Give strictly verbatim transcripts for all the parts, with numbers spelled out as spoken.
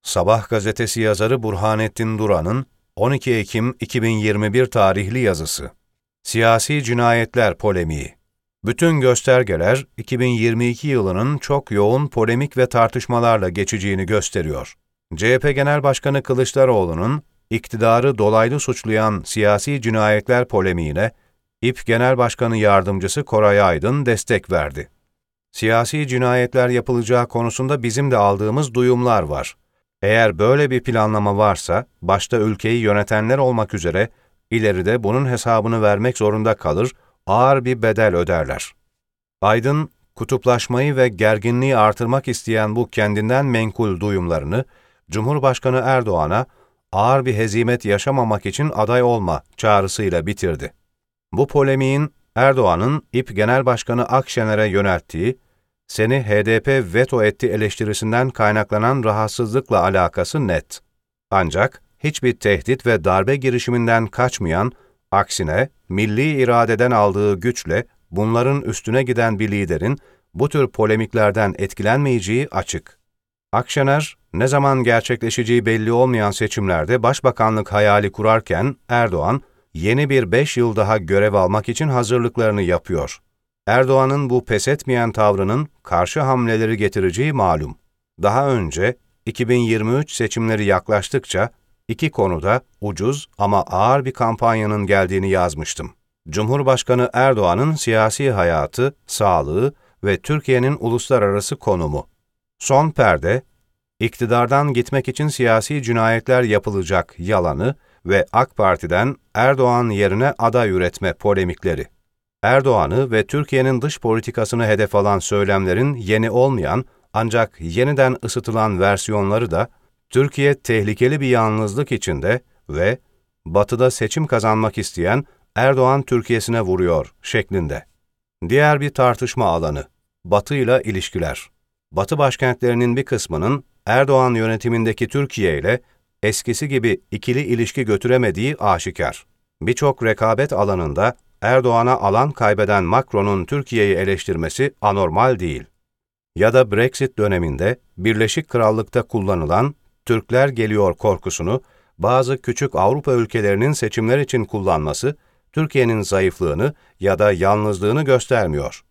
Sabah gazetesi yazarı Burhanettin Duran'ın on iki Ekim iki bin yirmi bir tarihli yazısı. Siyasi cinayetler polemiği. Bütün göstergeler iki bin yirmi iki yılının çok yoğun polemik ve tartışmalarla geçeceğini gösteriyor. C H P Genel Başkanı Kılıçdaroğlu'nun iktidarı dolaylı suçlayan siyasi cinayetler polemiğine İ P Genel Başkanı Yardımcısı Koray Aydın destek verdi. Siyasi cinayetler yapılacağı konusunda bizim de aldığımız duyumlar var. Eğer böyle bir planlama varsa, başta ülkeyi yönetenler olmak üzere ileride bunun hesabını vermek zorunda kalır, ağır bir bedel öderler. Aydın, kutuplaşmayı ve gerginliği artırmak isteyen bu kendinden menkul duyumlarını, Cumhurbaşkanı Erdoğan'a ağır bir hezimet yaşamamak için aday olma çağrısıyla bitirdi. Bu polemiğin Erdoğan'ın İ P Genel Başkanı Akşener'e yönelttiği, seni H D P veto etti eleştirisinden kaynaklanan rahatsızlıkla alakası net. Ancak hiçbir tehdit ve darbe girişiminden kaçmayan, aksine milli iradeden aldığı güçle bunların üstüne giden bir liderin bu tür polemiklerden etkilenmeyeceği açık. Akşener, ne zaman gerçekleşeceği belli olmayan seçimlerde başbakanlık hayali kurarken Erdoğan, yeni bir beş yıl daha görev almak için hazırlıklarını yapıyor. Erdoğan'ın bu pes etmeyen tavrının karşı hamleleri getireceği malum. Daha önce iki bin yirmi üç seçimleri yaklaştıkça iki konuda ucuz ama ağır bir kampanyanın geldiğini yazmıştım. Cumhurbaşkanı Erdoğan'ın siyasi hayatı, sağlığı ve Türkiye'nin uluslararası konumu. Son perde, iktidardan gitmek için siyasi cinayetler yapılacak yalanı ve AK Parti'den Erdoğan yerine aday üretme polemikleri. Erdoğan'ı ve Türkiye'nin dış politikasını hedef alan söylemlerin yeni olmayan ancak yeniden ısıtılan versiyonları da Türkiye tehlikeli bir yalnızlık içinde ve Batı'da seçim kazanmak isteyen Erdoğan Türkiye'sine vuruyor şeklinde. Diğer bir tartışma alanı, Batı'yla ilişkiler. Batı başkentlerinin bir kısmının Erdoğan yönetimindeki Türkiye ile eskisi gibi ikili ilişki götüremediği aşikar. Birçok rekabet alanında Erdoğan'a alan kaybeden Macron'un Türkiye'yi eleştirmesi anormal değil. Ya da Brexit döneminde Birleşik Krallık'ta kullanılan Türkler geliyor korkusunu bazı küçük Avrupa ülkelerinin seçimler için kullanması, Türkiye'nin zayıflığını ya da yalnızlığını göstermiyor.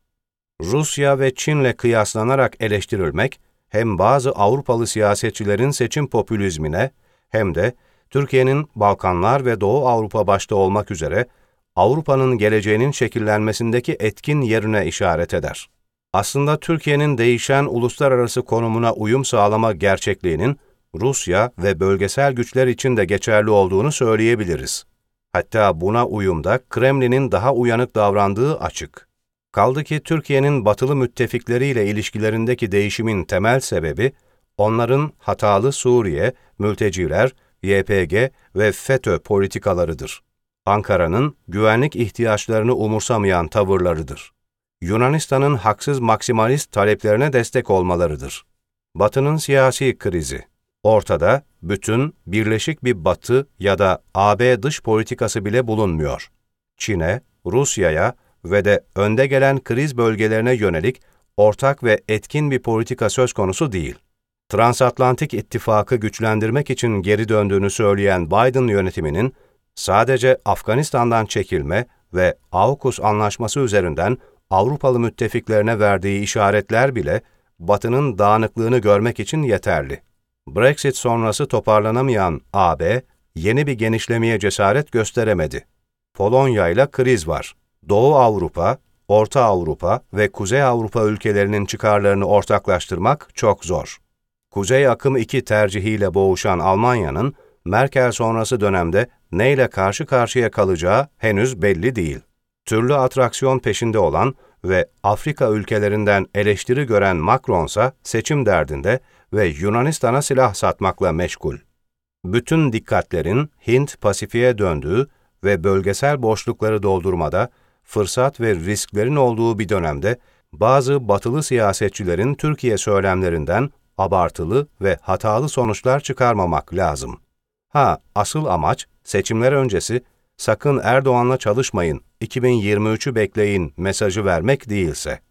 Rusya ve Çin'le kıyaslanarak eleştirilmek, hem bazı Avrupalı siyasetçilerin seçim popülizmine hem de Türkiye'nin Balkanlar ve Doğu Avrupa başta olmak üzere Avrupa'nın geleceğinin şekillenmesindeki etkin yerine işaret eder. Aslında Türkiye'nin değişen uluslararası konumuna uyum sağlama gerçekliğinin Rusya ve bölgesel güçler için de geçerli olduğunu söyleyebiliriz. Hatta buna uyumda Kremlin'in daha uyanık davrandığı açık. Kaldı ki Türkiye'nin batılı müttefikleriyle ilişkilerindeki değişimin temel sebebi, onların hatalı Suriye, mülteciler, Y P G ve FETÖ politikalarıdır. Ankara'nın güvenlik ihtiyaçlarını umursamayan tavırlarıdır. Yunanistan'ın haksız maksimalist taleplerine destek olmalarıdır. Batı'nın siyasi krizi. Ortada bütün, birleşik bir Batı ya da A B dış politikası bile bulunmuyor. Çin'e, Rusya'ya ve de önde gelen kriz bölgelerine yönelik ortak ve etkin bir politika söz konusu değil. Transatlantik ittifakı güçlendirmek için geri döndüğünü söyleyen Biden yönetiminin, sadece Afganistan'dan çekilme ve AUKUS anlaşması üzerinden Avrupalı müttefiklerine verdiği işaretler bile Batı'nın dağınıklığını görmek için yeterli. Brexit sonrası toparlanamayan A B, yeni bir genişlemeye cesaret gösteremedi. Polonya ile kriz var. Doğu Avrupa, Orta Avrupa ve Kuzey Avrupa ülkelerinin çıkarlarını ortaklaştırmak çok zor. Kuzey Akım iki tercihiyle boğuşan Almanya'nın, Merkel sonrası dönemde neyle karşı karşıya kalacağı henüz belli değil. Türlü atraksiyon peşinde olan ve Afrika ülkelerinden eleştiri gören Macron'sa seçim derdinde ve Yunanistan'a silah satmakla meşgul. Bütün dikkatlerin Hint-Pasifik'e döndüğü ve bölgesel boşlukları doldurmada fırsat ve risklerin olduğu bir dönemde bazı batılı siyasetçilerin Türkiye söylemlerinden abartılı ve hatalı sonuçlar çıkarmamak lazım. Ha, asıl amaç seçimler öncesi sakın Erdoğan'la çalışmayın, iki bin yirmi üçü bekleyin mesajı vermek değilse.